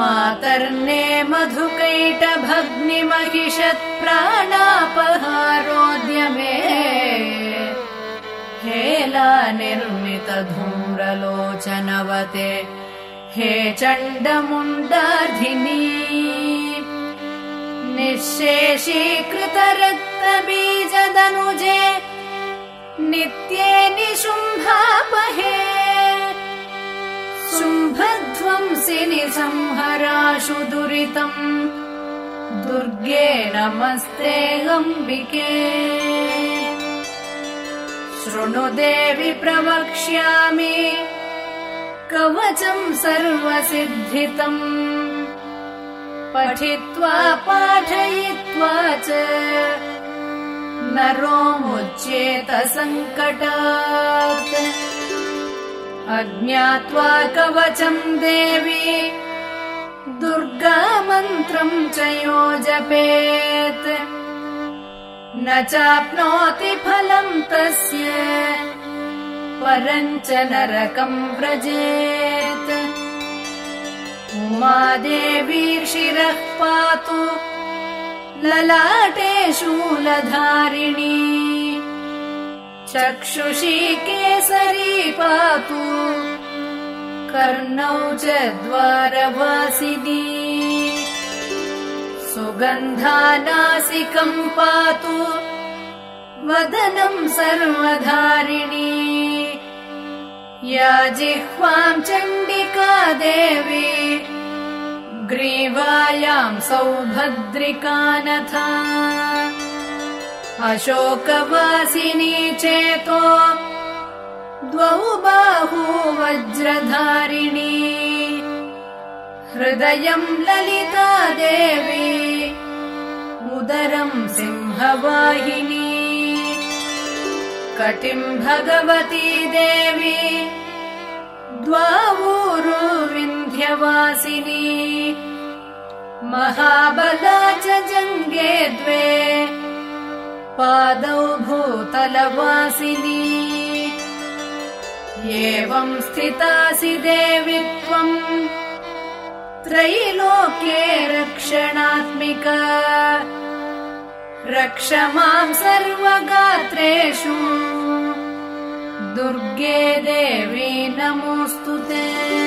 मातर्ने मधुकैटभग्निमहिषत्प्राणापहारोद्यमे हेला निर्मितधूम्रलोचनवते हे चण्डमुण्डाधिनी निःशेषीकृतरक्तबीजदनुजे नित्ये निशुम्भापहे शुम्भध्वंसिनि संहराशु दुरितम् दुर्गे नमस्ते अम्बिके शृणु देवि प्रवक्ष्यामि कवचम् सर्वसिद्धितम् पठित्वा पाठयित्वा च नरो मुच्येत सङ्कटात् अज्ञात्वा कवचम् देवी दुर्गा मन्त्रम् च यो जपेत् न चाप्नोति फलम् तस्य परम् च नरकम् व्रजेत् उमादेवी शिरः पातु ललाटे शूलधारिणी चक्षुषी केसरी पातु कर्णौ च द्वारवासिनी सुगन्धानासिकम् पातु वदनम् सर्वधारिणी या जिह्वाम् चण्डिका देवी ग्रीवायाम् सौभद्रिकानथा अशोकवासिनी चेतो द्वौ बाहू वज्रधारिणी हृदयम् ललिता देवी उदरम् सिंहवाहिनी कटिम् भगवती देवी द्वावूरू विन्ध्यवासिनी महाबला च जङ्गे द्वे पादौ भूतलवासिनी एवम् स्थितासि देवि त्वम् त्रैलोक्ये रक्षणात्मिका रक्ष माम् सर्वगात्रेषु दुर्गे देवी नमोऽस्तुते।